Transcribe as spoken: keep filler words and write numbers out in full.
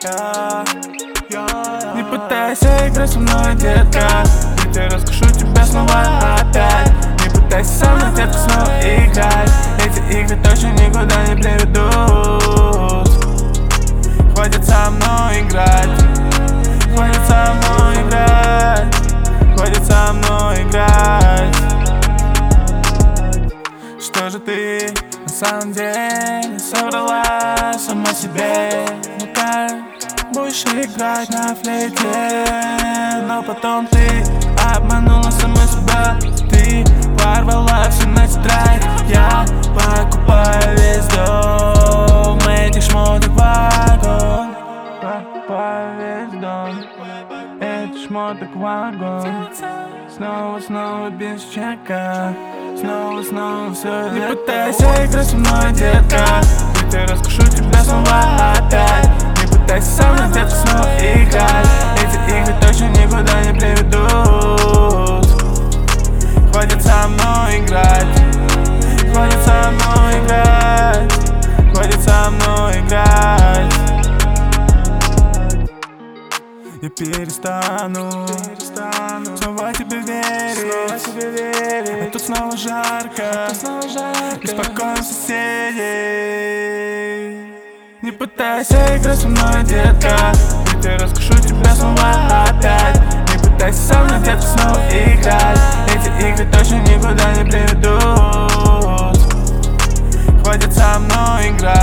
детка. Не пытайся играть со мной, детка. Я тебе расскажу тебя снова опять. Не пытайся со мной, детка, снова играть. Эти игры точно никуда не приведут. Хватит со мной играть. Хватит со мной играть. Хватит со мной играть. Что же ты на самом деле соврала сама себе? Ну как будешь играть на флейте, но потом ты обманула сама себя. Ты порвала все на тетрадь. Я покупаю весь дом этих шмоток в вагон. Покупаю весь дом этих шмоток в вагон. Снова, снова без чека. Снова, снова все. Не пытайся играть со мной, детка. Я тебе расскажу тебя снова опять. Не пытайся со мной, детка, снова играть. Эти игры точно никуда не приведут. Хватит со мной играть. Хватит со мной играть. Хватит со мной играть. Я перестану, перестану снова тебе верить, снова тебе верить. А тут снова жарко, а тут снова жарко. Беспокоим соседей. Не пытайся играть со мной, детка. Я тебе расскажу тебя снова опять. Не пытайся со мной, детка, снова играть. Эти игры точно никуда не приведут. Хватит со мной играть.